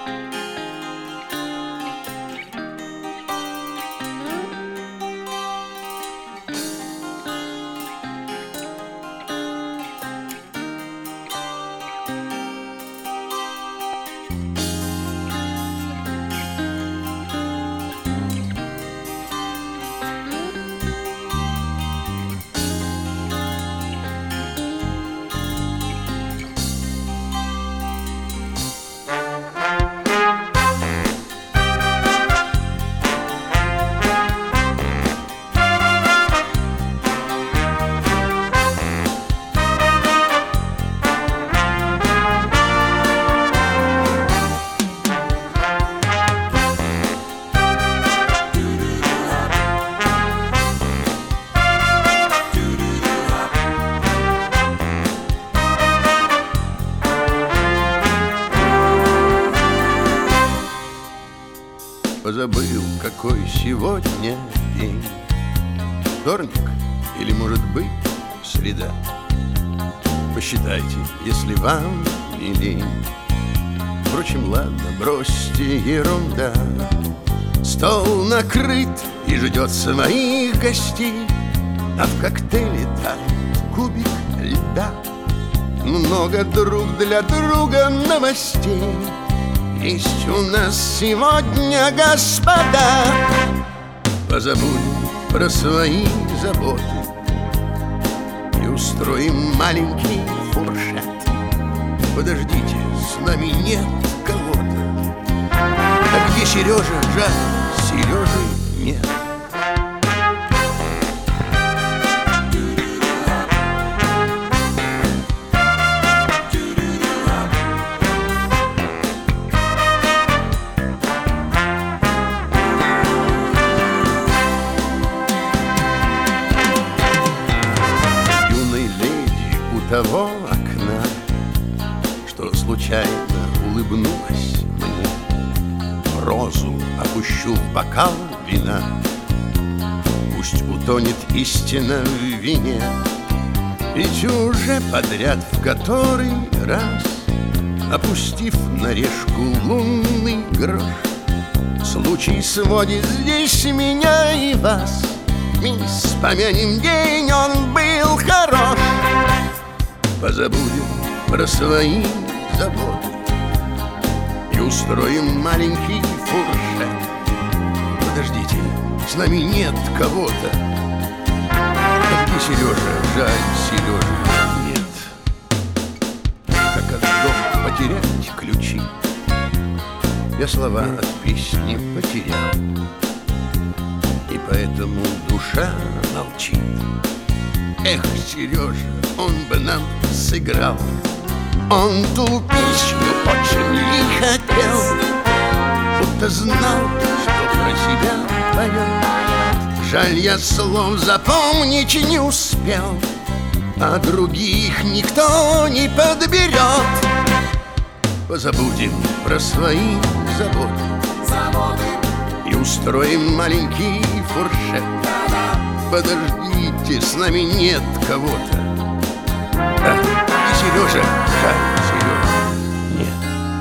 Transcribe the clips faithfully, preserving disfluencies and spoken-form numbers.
Позабыл, какой сегодня день. Вторник или, может быть, среда. Посчитайте, если вам не лень. Впрочем, ладно, бросьте, ерунда. Стол накрыт и ждет своих гостей, а в коктейле тает кубик льда. Много друг для друга новостей есть у нас сегодня, господа. Позабудем про свои заботы и устроим маленький фуршет. Подождите, с нами нет кого-то. А где Сережа? Жаль, Сережи нет. Того окна, что случайно улыбнулась мне, розу опущу в бокал вина. Пусть утонет истина в вине, ведь уже подряд в который раз, опустив на решку лунный грош, случай сводит здесь меня и вас. Мисс, помянем день, он был хорош. Позабудем про свои заботы и устроим маленький фуршет. Подождите, с нами нет кого-то. А где Сережа? Жаль, Сережи нет. Как от дома потерять ключи, я слова от песни потерял, и поэтому душа молчит. Эх, Сережа, он бы нам сыграл. Он ту песню очень лихо пел, будто знал, что про себя поет. Жаль, я слов запомнить не успел, а других никто не подберет. Позабудем про свои заботы, заботы. И устроим маленький фуршет. Подождите, с нами нет кого-то. А, и Сережа, жаль, Сережа нет.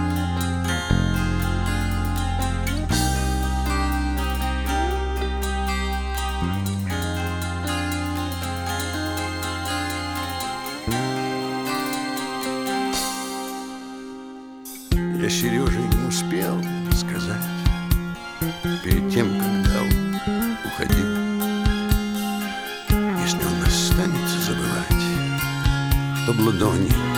Я Сереже не успел сказать перед тем, когда он уходил. Если он останется забывать, чтоб ладони